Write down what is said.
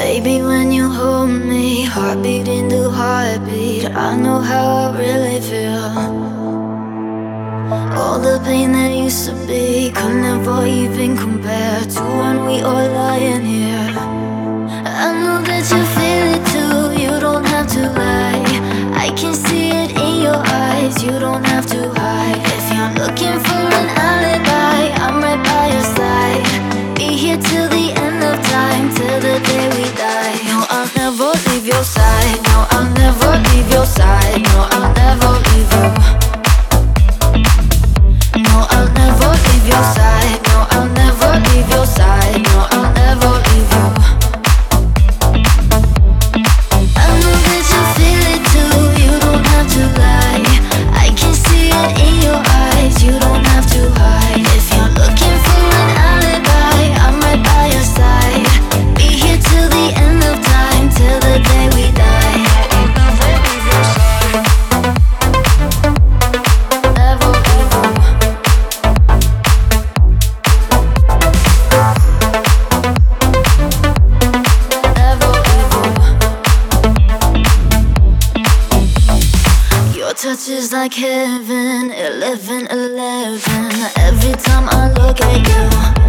Baby, when you hold me, heart beating to heartbeat, I know how I really feel. All the pain that used to be could never even compare to when we are lying here. I know that you feel it too, you don't have to lie. I can see it in your eyes, you don't have to hide. If you're looking for an alibi, I'm right by your side. Be here till the end of time, till the day we die. No, I'll never leave your side. No, I'll never leave your side. No, I'll never leave you. No, I'll never leave your side. No, I'll never leave your side. No, I'll never leave you. I know that you feel it too, you don't have to lie. I can see it in your eyes, you don't have to hide. If you're looking for an alibi, I'm right by your side. Be here till the end of time, till the day we die. I'll never leave your side. Never leave you. Never leave you. Your touch is like heaven, 11, 11. Every time I look at you,